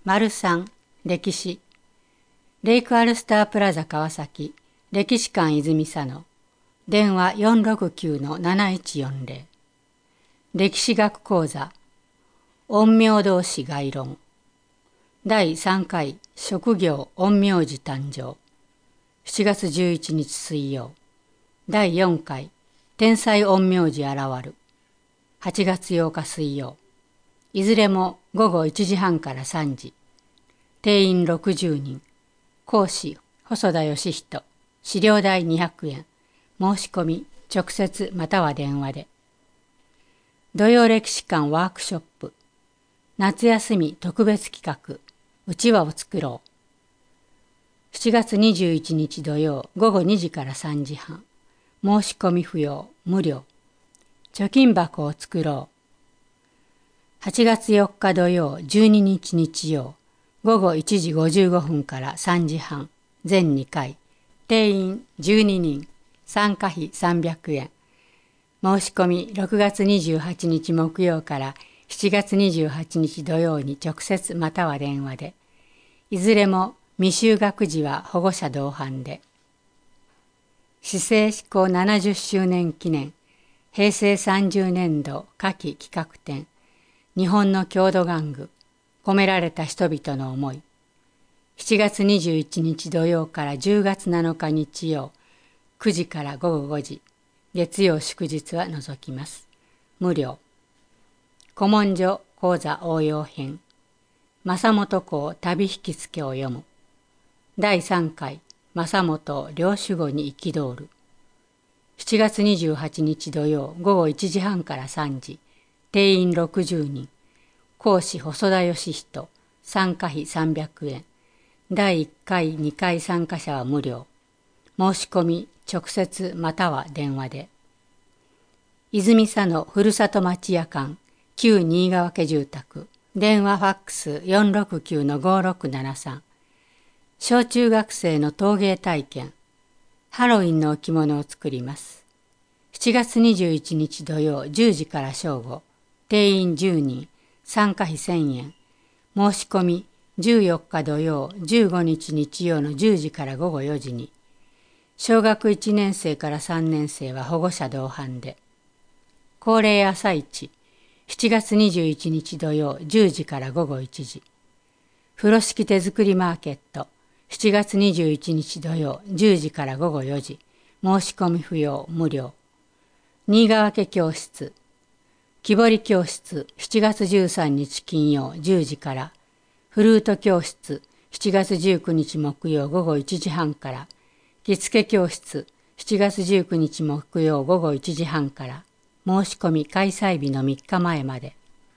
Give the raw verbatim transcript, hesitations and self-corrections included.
丸さん、歴史。レイクアルスタープラザ川崎、歴史館泉佐野。電話 よんろくきゅうのなないちよんぜろ。歴史学講座、陰陽同士概論。だいさんかい、職業陰陽師誕生。しちがつじゅういちにち水曜。だいよんかい、天才陰陽師現る。はちがつようか水曜。いずれもごごいちじはんからさんじ。定員ろくじゅうにん。講師、細田義人。資料代にひゃくえん。申し込み、直接または電話で。土曜歴史館ワークショップ。夏休み特別企画。うちわを作ろう。しちがつにじゅういちにち土曜ごごにじからさんじはん。申し込み不要、無料。貯金箱を作ろう。はちがつよっか土曜じゅうににち日曜ごごいちじごじゅうごふんからさんじはん。全にかい。定員じゅうににん。参加費さんびゃくえん。申し込みろくがつにじゅうはちにち木曜からしちがつにじゅうはちにち土曜に直接または電話で。いずれも未就学児は保護者同伴で。市政施行ななじゅっしゅうねん記念へいせいさんじゅうねんど夏季企画展日本の郷土玩具込められた人々の思い。しちがつにじゅういちにち土曜からじゅうがつなのか日曜くじからごごごじ、月曜祝日は除きます。無料。古文書講座応用編。正本公旅引き付けを読む。だいさんかい、正本を領守護に憤る。しちがつにじゅうはちにち土曜ごごいちじはんからさんじ。定員ろくじゅうにん。講師細田義人。参加費さんびゃくえん。だいいっかい、にかい参加者は無料。申し込み、直接または電話で。泉佐野ふるさと町屋館、旧新川家住宅、電話ファックス よんろくきゅうのごろくななさん。小中学生の陶芸体験、ハロウィンの置物を作ります。しちがつにじゅういちにち土曜じゅうじから正午、定員じゅうにん、参加費せんえん。申し込み、じゅうよっか土曜じゅうごにち日曜のじゅうじからごごよじに。小学いちねんせいからさんねんせいは保護者同伴で。恒例朝市、しちがつにじゅういちにち土曜じゅうじからごごいちじ。風呂敷手作りマーケット、しちがつにじゅういちにち土曜じゅうじからごごよじ。申し込み不要、無料。新川家教室、木彫り教室、しちがつじゅうさんにち金曜じゅうじから。フルート教室、しちがつじゅうくにち木曜ごごいちじはんから。着付け教室、しちがつじゅうくにち木曜ごごいちじはんから。申し込み開催日のみっかまえまで。